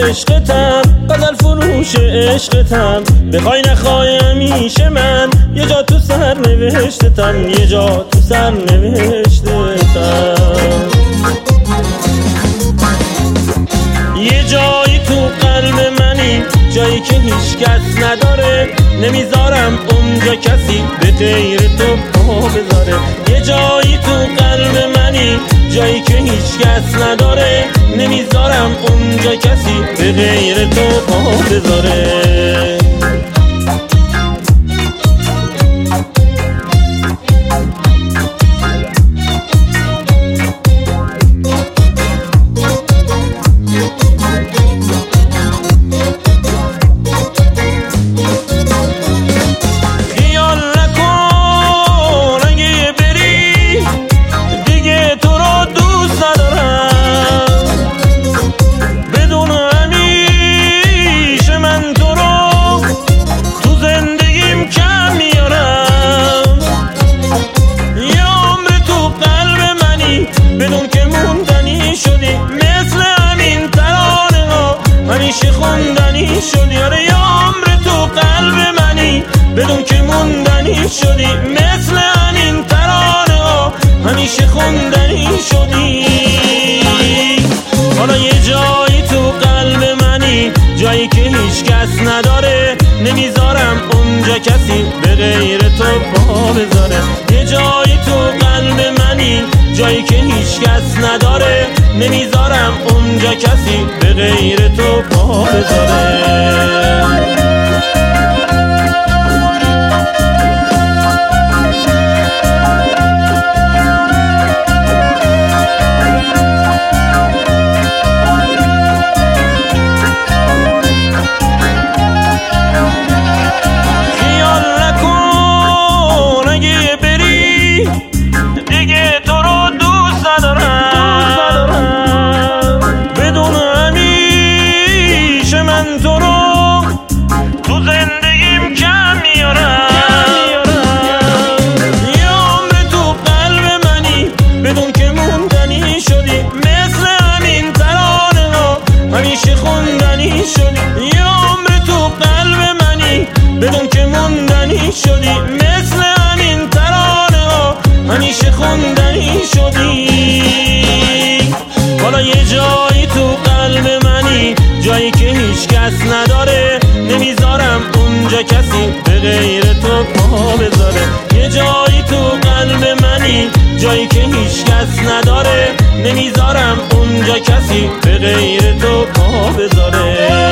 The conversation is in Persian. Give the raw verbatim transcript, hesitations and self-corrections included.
عشقتم، غزل فروش عشقتم، بخوای نخوای همیشه من یه جا تو سر نوشتتم، یه جا تو سر نوشتتم. یه جایی تو قلب منی، جایی که هیچ کس نداره، نمیذارم اونجا کسی به غیر تو پا بذاره. یه جایی تو قلب منی، جایی که هیچ کس نداره، نمیذارم اونجا کسی به غیر تو پا بذاره. همیشه خوندنی شدی، آره یه عمر تو قلب منی، بدون که موندنی شدی، مثل همین ترانه ها همیشه خوندنی شدی. حالا یه جایی تو قلب منی، جایی که هیچ کس نداره، نمیذارم اونجا کسی به غیر تو پا بذاره. یه جایی تو قلب منی، جایی که هیچ کس نداره، نمیذارم اونجا کسی به غیر تو پا بذاره. تو رو تو زندگیم کم میارم، یه عمر تو قلب منی، بدون که موندنی شدی، مثل همین ترانه ها همیشه خوندنی شدی. یه عمر تو قلب منی، بدون که موندنی شدی، مثل همین ترانه ها همیشه خوندنی شدی. حالا یه جایی تو قلب منی، جایی که هیچ کس نداره، نمیذارم اونجا کسی به غیر تو پا بذاره. یه جایی تو قلب منی، جایی که هیچ کس نداره، نمیذارم اونجا کسی به غیر تو پا بذاره.